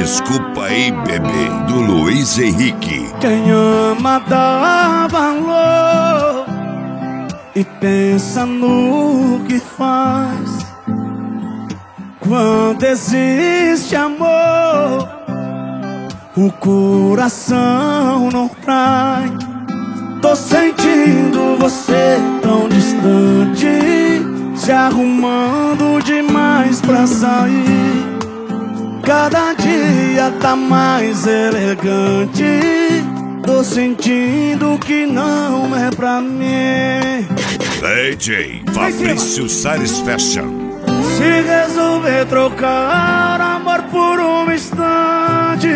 Desculpa aí, bebê, do Luiz Henrique. Quem ama dá valor e pensa no que faz. Quando existe amor, o coração não trai. Tô sentindo você tão distante, se arrumando demais pra sair. Cada dia tá mais elegante. Tô sentindo que não é pra mim. DJ Fabrício Salles Fashion. Se resolver trocar amor por um instante,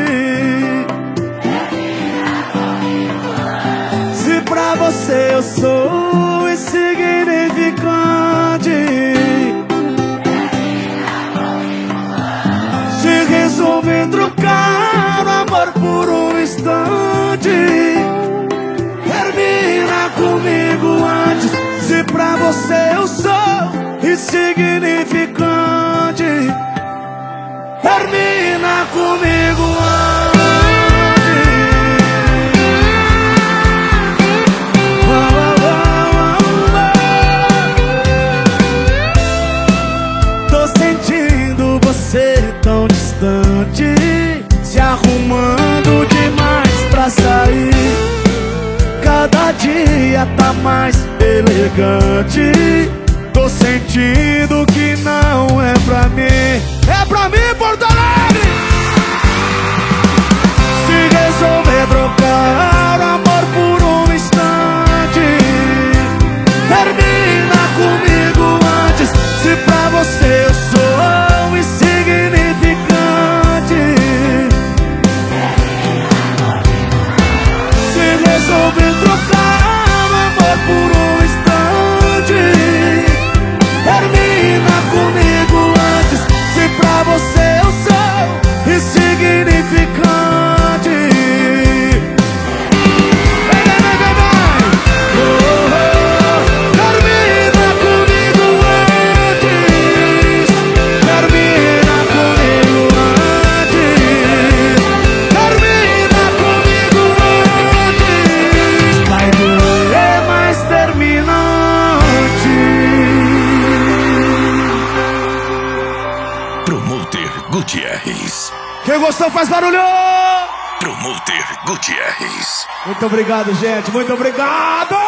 se pra você eu sou insignificante, se resolver trocar amor por um instante, termina comigo antes. Se pra você eu sou insignificante, termina comigo antes. Tô sentindo você tão distante, se arrumando demais pra sair. Cada dia tá mais elegante. Tô sentindo que não é pra mim. É pra mim, Porto Alegre! Se resolver trocar amor por um instante, termina comigo antes. Se pra você eu sou insignificante, se resolver trocar amor por um instante, termina comigo antes. Se pra você eu sou insignificante, termina comigo antes. Termina comigo antes. Termina comigo antes. Vai doer, mas termina antes. Promoter Gutierrez. Quem gostou faz barulho! Promoter Gutierrez. Muito obrigado, gente. Muito obrigado!